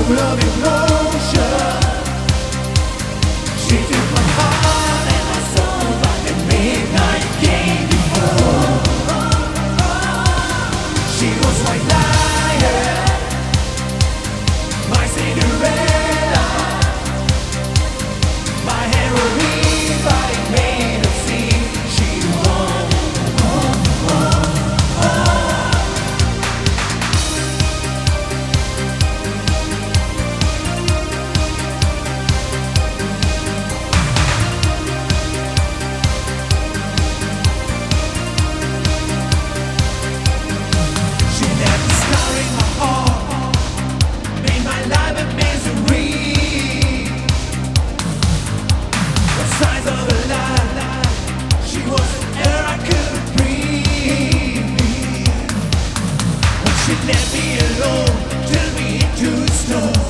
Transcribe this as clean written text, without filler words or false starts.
full of emotion. She took my heart and my soul like a midnight game before. She was my liar, my Cinderella, my heroine, but it made her see she won. She never scarring my heart, made my life a misery. The size of a lie, she was air I couldn't breathe. But she let me alone, turned me into stone.